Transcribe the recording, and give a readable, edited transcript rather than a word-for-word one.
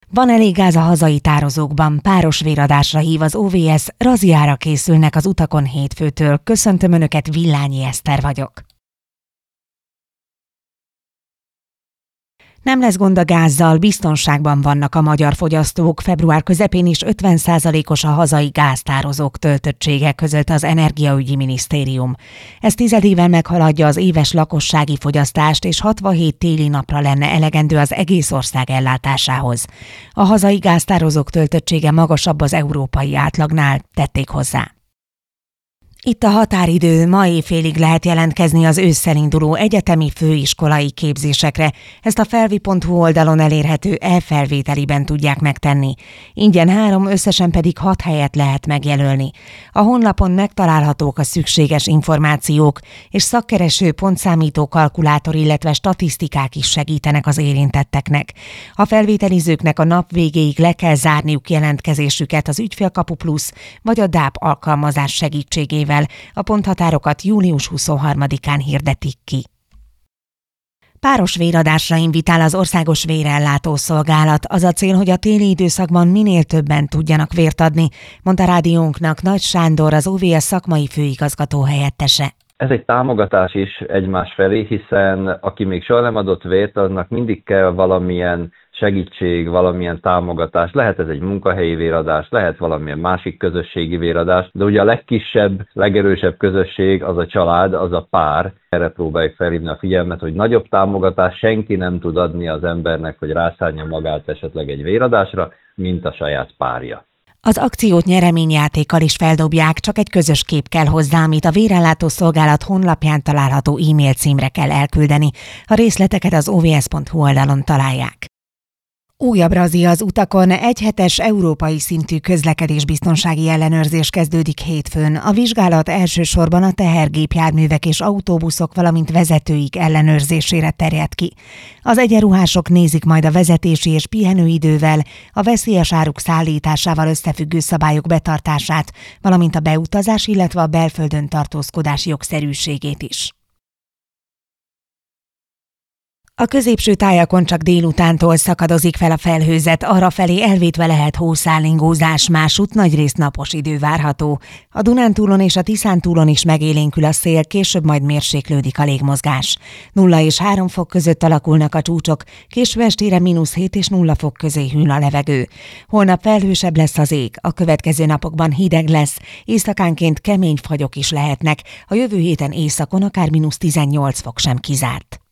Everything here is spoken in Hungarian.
Van elég gáz a hazai tározókban, páros véradásra hív az OVS, razziára készülnek az utakon hétfőtől. Köszöntöm Önöket, Villányi Eszter vagyok. Nem lesz gond a gázzal, biztonságban vannak a magyar fogyasztók. Február közepén is 50%-os a hazai gáztározók töltöttsége, közölte az Energiaügyi Minisztérium. Ez tizedével meghaladja az éves lakossági fogyasztást, és 67 téli napra lenne elegendő az egész ország ellátásához. A hazai gáztározók töltöttsége magasabb az európai átlagnál, tették hozzá. Itt a határidő, ma éjfélig lehet jelentkezni az ősszel induló egyetemi főiskolai képzésekre. Ezt a felvi.hu oldalon elérhető e-felvételiben tudják megtenni. Ingyen 3, összesen pedig 6 helyet lehet megjelölni. A honlapon megtalálhatók a szükséges információk, és szakkereső, pontszámító kalkulátor, illetve statisztikák is segítenek az érintetteknek. A felvételizőknek a nap végéig le kell zárniuk jelentkezésüket az Ügyfélkapu Plusz vagy a DÁP alkalmazás segítségével. A ponthatárokat július 23-án hirdetik ki. Páros véradásra invitál az Országos Vérellátó Szolgálat. Az a cél, hogy a téli időszakban minél többen tudjanak vért adni, mondta rádiónknak Nagy Sándor, az OVS szakmai főigazgató helyettese. Ez egy támogatás is egymás felé, hiszen aki még soha nem adott vért, annak mindig kell valamilyen segítség, valamilyen támogatás. Lehet ez egy munkahelyi véradás, lehet valamilyen másik közösségi véradás, de ugye a legkisebb, legerősebb közösség az a család, az a pár. Erre próbáljuk felhívni a figyelmet, hogy nagyobb támogatás senki nem tud adni az embernek, hogy rászánja magát esetleg egy véradásra, mint a saját párja. Az akciót nyereményjátékkal is feldobják, csak egy közös kép kell hozzá, amit a Vérellátó Szolgálat honlapján található e-mail címre kell elküldeni. A részleteket az ovs.hu oldalon találják. Újabb razzia az utakon, egyhetes európai szintű közlekedésbiztonsági ellenőrzés kezdődik hétfőn. A vizsgálat elsősorban a tehergépjárművek és autóbuszok, valamint vezetőik ellenőrzésére terjed ki. Az egyenruhások nézik majd a vezetési és pihenőidővel, a veszélyes áruk szállításával összefüggő szabályok betartását, valamint a beutazás, illetve a belföldön tartózkodás jogszerűségét is. A középső tájakon csak délutántól szakadozik fel a felhőzet, arrafelé elvétve lehet hószállingózás, másút nagyrészt napos idő várható. A Dunántúlon és a Tiszántúlon is megélénkül a szél, később majd mérséklődik a légmozgás. 0 és 3 fok között alakulnak a csúcsok, késő estére -7 és 0 fok közé hűl a levegő. Holnap felhősebb lesz az ég, a következő napokban hideg lesz, éjszakánként kemény fagyok is lehetnek, a jövő héten északon akár -18 fok sem kizárt.